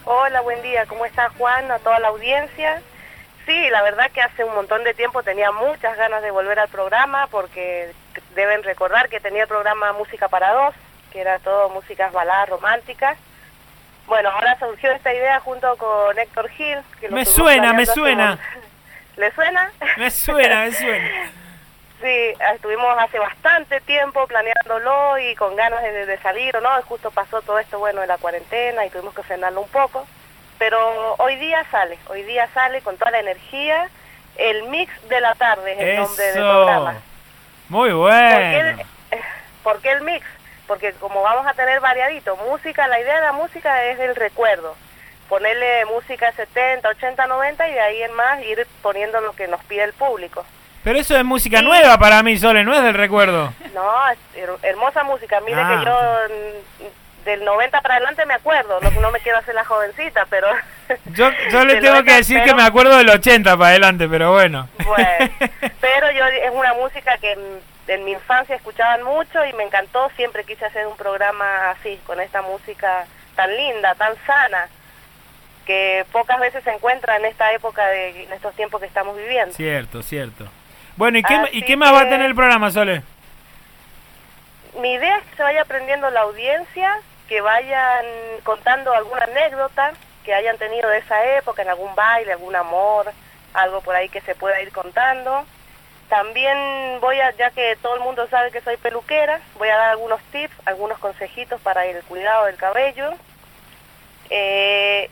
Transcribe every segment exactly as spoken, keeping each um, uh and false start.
Hola, buen día. ¿Cómo está Juan? A toda la audiencia. Sí, la verdad que hace un montón de tiempo tenía muchas ganas de volver al programa porque deben recordar que tenía el programa Música para Dos, que era todo músicas baladas románticas. Bueno, ahora surgió esta idea junto con Héctor Gil. Que lo Me estuvimos suena, me planeando hace un suena. mon- ¿Le suena? Me suena, me suena. Sí, estuvimos hace bastante tiempo planeándolo y con ganas de, de salir, ¿no? Y justo pasó todo esto, bueno, de la cuarentena y tuvimos que frenarlo un poco. Pero hoy día sale, hoy día sale con toda la energía. El mix de la tarde es el nombre del programa. Eso. Muy ¿Por qué, bueno. el, ¿Por qué el mix? Porque como vamos a tener variadito, música, la idea de la música es el recuerdo. Ponerle música setenta, ochenta, noventa y de ahí en más ir poniendo lo que nos pide el público. Pero eso es música Sí. nueva para mí, Sole, no es del recuerdo. No, es her- hermosa música. Mire Ah. que yo mm, del noventa para adelante me acuerdo, no, no me quiero hacer la jovencita, pero... Yo, yo le del tengo que noventa, decir que pero- me acuerdo del ochenta para adelante, pero bueno. Bueno, pero yo es una música que en, en mi infancia escuchaban mucho y me encantó, siempre quise hacer un programa así, con esta música tan linda, tan sana, que pocas veces se encuentra en esta época, de en estos tiempos que estamos viviendo. Cierto, cierto. Bueno, ¿y qué, Así ¿y qué más va a que- tener el programa, Sole? Mi idea es que se vaya aprendiendo la audiencia, que vayan contando alguna anécdota que hayan tenido de esa época, en algún baile, algún amor, algo por ahí que se pueda ir contando. También voy a, ya que todo el mundo sabe que soy peluquera, voy a dar algunos tips, algunos consejitos para el cuidado del cabello. Eh,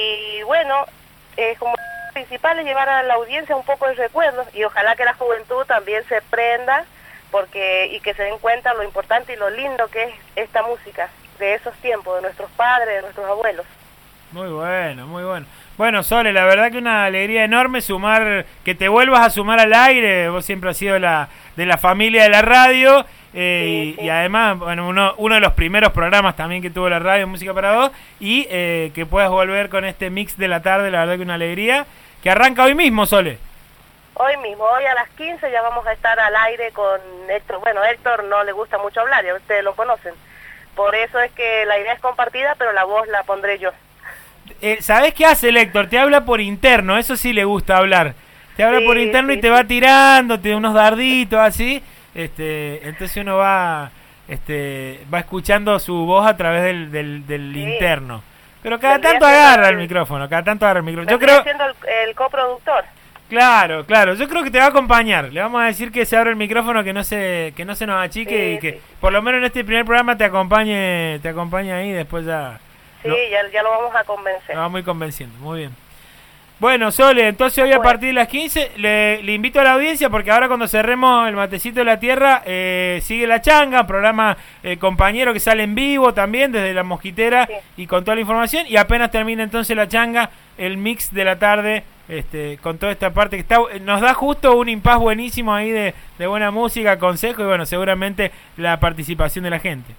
y bueno, eh, como principal es llevar a la audiencia un poco de recuerdos y ojalá que la juventud también se prenda porque y que se den cuenta lo importante y lo lindo que es esta música de esos tiempos, de nuestros padres, de nuestros abuelos. Muy bueno, muy bueno. Bueno, Sole, la verdad que una alegría enorme sumar, que te vuelvas a sumar al aire. Vos siempre has sido la, de la familia de la radio. Eh, Sí, y, sí. y además, bueno, uno, uno de los primeros programas también que tuvo la radio, Música para Dos. Y eh, que puedas volver con este mix de la tarde, la verdad que una alegría. Que arranca hoy mismo, Sole. Hoy mismo, hoy a las quince ya vamos a estar al aire con Héctor. Bueno, Héctor no le gusta mucho hablar, ya ustedes lo conocen. Por eso es que la idea es compartida, pero la voz la pondré yo. Eh, ¿Sabés qué hace el Héctor? Te habla por interno, eso sí le gusta hablar. Te habla Sí, por interno sí, y te sí. va tirando, te da unos darditos así. Este, entonces uno va, este, va escuchando su voz a través del, del, del Sí. interno. Pero cada Vendría tanto siendo agarra el el- micrófono, cada tanto agarra el micrófono. Yo Vendría creo, siendo el, el coproductor. claro, claro, yo creo que te va a acompañar. Le vamos a decir que se abra el micrófono, que no se, que no se nos achique Sí, y que sí. por lo menos en este primer programa te acompañe, te acompañe ahí, después ya. Sí, lo- ya, ya lo vamos a convencer. nos va muy convenciendo, muy bien. Bueno, Sole, entonces hoy a Bueno. partir de las quince le, le invito a la audiencia porque ahora cuando cerremos el matecito de la tierra eh, sigue La Changa, programa eh, compañero que sale en vivo también desde La Mosquitera Sí. y con toda la información y apenas termina entonces La Changa, el mix de la tarde este, con toda esta parte que está, nos da justo un impas buenísimo ahí de, de buena música, consejo y bueno, seguramente la participación de la gente.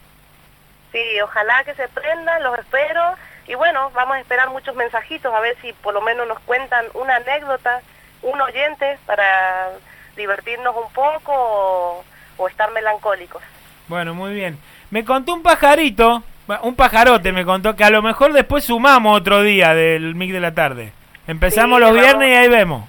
Sí, ojalá que se prendan, los espero. Y bueno, vamos a esperar muchos mensajitos, a ver si por lo menos nos cuentan una anécdota, un oyente, para divertirnos un poco o, o estar melancólicos. Bueno, muy bien. Me contó un pajarito, un pajarote me contó, que a lo mejor después sumamos otro día del mix de la tarde. Empezamos Sí, los vamos. viernes y ahí vemos.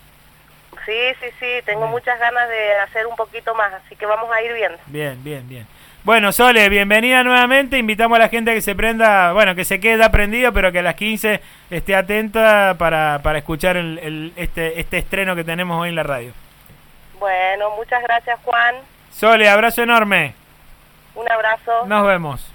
Sí, sí, sí, tengo Bien. muchas ganas de hacer un poquito más, así que vamos a ir viendo. Bien, bien, bien. Bueno, Sole, bienvenida nuevamente. Invitamos a la gente a que se prenda, bueno, que se quede ya prendido, pero que a las quince esté atenta para, para escuchar el, el- este, este estreno que tenemos hoy en la radio. Bueno, muchas gracias Juan, Sole, abrazo enorme. un abrazo. Nos vemos.